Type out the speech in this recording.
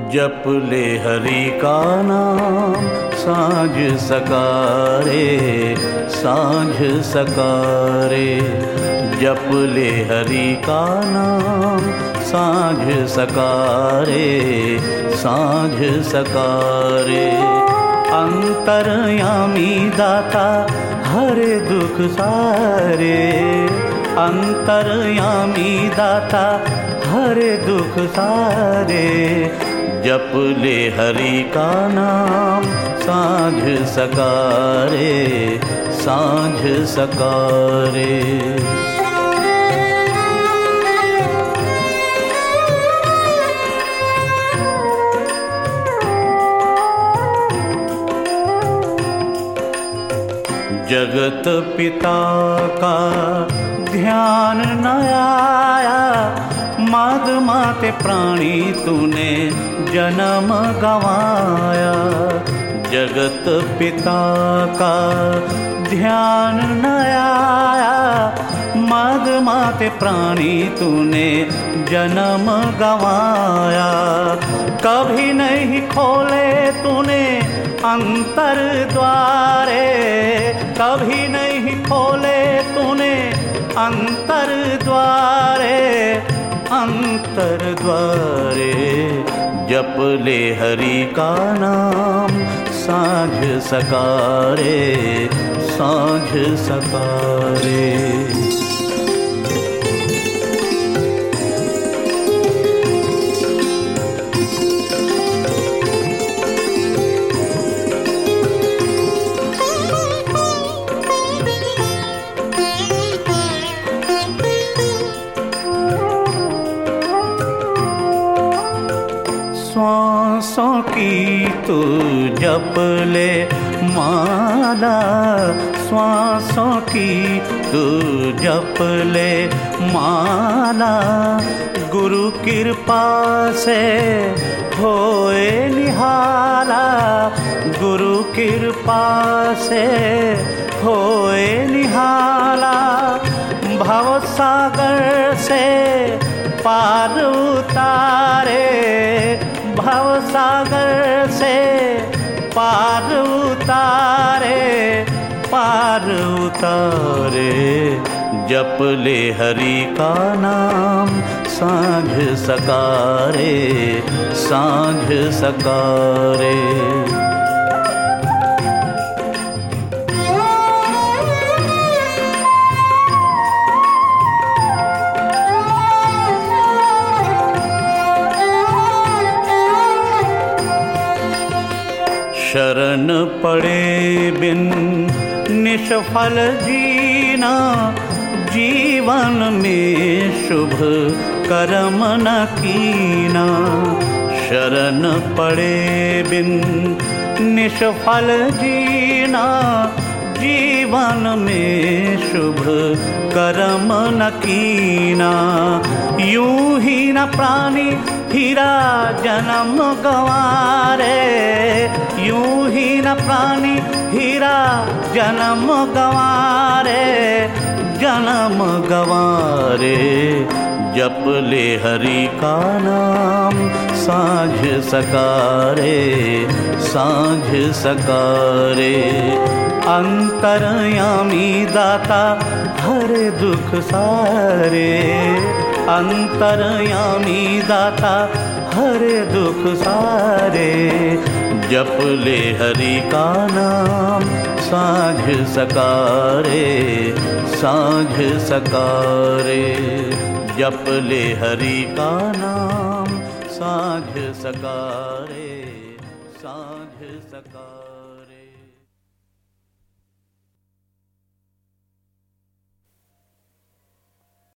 जप ले हरि का नाम साँझ सकारे, साँझ सकारे। जप ले हरि का नाम साँझ सकारे, साँझ सकारे। अंतर्यामी दाता हरे दुख सारे, अंतर्यामी दाता हरे दुख सारे। जप ले हरि का नाम साँझ सकारे, साँझ सकारे। जगत पिता का ध्यान न आया, माग माते प्राणी तूने जन्म गवाया। जगत पिता का ध्यान न आया, माग माते प्राणी तूने जन्म गवाया। कभी नहीं खोले तूने अंतर द्वारे, कभी नहीं खोले तूने अंतर द्वारे, अंतर द्वारे। जप ले हरि का नाम साँझ सकारे, साँझ सकारे। श्वासों की तू जप ले माला, श्वासों की तू जप ले माला। गुरु कृपा से होए निहाला, गुरु कृपा से होए निहाला। भव सागर से पार उतारे, भव सागर से पार उतारे, पार उतारे। जप ले हरि का नाम साँझ सकारे, साँझ सकारे। शरण पड़े बिन निष्फल जीना, जीवन में शुभ कर्म न कीना। शरण पड़े बिन निष्फल जीना, जीवन में शुभ कर्म न कीना। यूं ही न प्राणी हीरा जन्म गंवारे, यूं ही न प्राणी हीरा जन्म गंवारे, जन्म गंवारे। जप ले हरि का नाम साँझ सकारे, साँझ सकारे। अंतर्यामी दाता हरे दुख सारे, अंतर्यामी दाता हरे दुख सारे। जप ले हरि का नाम साँझ सकारे, साँझ सकारे। जप ले हरि का नाम साँझ सकारे, साँझ सकारे।